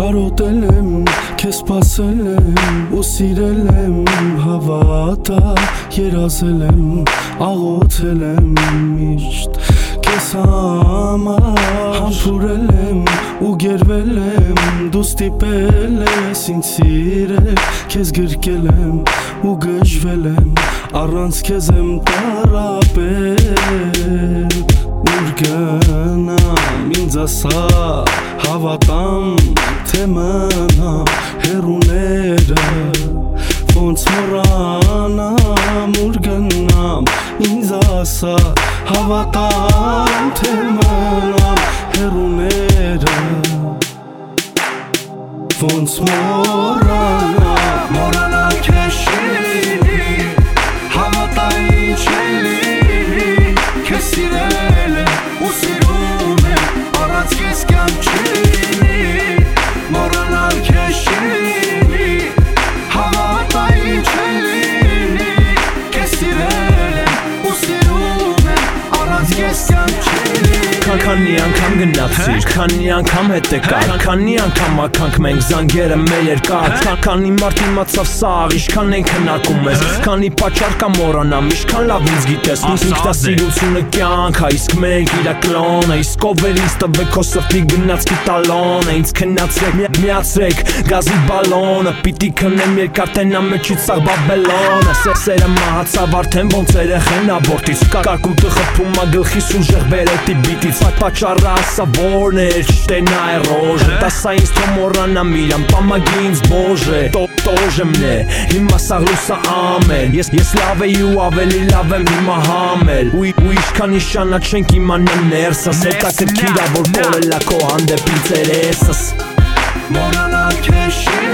Կարոտել եմ, քեզ սպասել եմ ու սիրել եմ, հավատա երազել եմ, աղոթել եմ միշտ քեզ համար, համբուրել եմ ու գերվել եմ, դու ստիպել ես ինձ սիրել, քեզ գրկել եմ ու գժվել եմ, առանց քեզ եմ տառապել, ուր գնամ ինձ ասա, հավատամ թե մնամ հեռուները, ոնց մոռանամ ուր գնամ ինձ ասա, հավատամ թե մնամ հեռուները, ոնց մոռանամ քեզ շինի, հավատա ինչ էլի, քեզ սիրել եմ ու սիրում եմ, առանց քեզ կյանք չլինի, մոռանալ քեզ շինի, հավատա ինչ էլի, քեզ սիրել եմ ու սիրում եմ, առանց քեզ կյանք չլինի. Քանի անգամ գնացիր, քանի անգամ հետ եկար, քանի անգամ ականք մենք զանգերը մեր երկար, քանի մարդ իմացավ սաղ, ինչքան ենք հնակում ես, քանի պատճառ կա մոռանամ, ինչքան լավ ինձ գիտես, ինքնասիրությունը կյանք, իսկ մենք իրա կլոնը, իսկ ով էր ինձ տվեք քո սրտի գնացքի տալոնը, ինձ քնացրեք, միացրեք գազի բալոնը, պիտի քնեմ երկար տենա մեջից սաղ բաբելոնը, սերը մահացավ արդեն ոնց երեխեն աբորտից, կարկուտը խփում ա գլխիս ուժեղ բերետի բիտից, պատճառը ասա որն էր, չտենա է ռոժը, տասա ինձ թո մոռանամ իրան, պամագի ինձ բոժը, տոժը մնե, հիմա սաղ լուսա ամեն, ես լավ էի ու ավելի լավ եմ հիմա համել, ու իշքան իշանա չենք իմանա ներսս, հետաքրքիր ա որ բոլելա քո հանդեպ ինձ երեսս, մոռանալ քեզ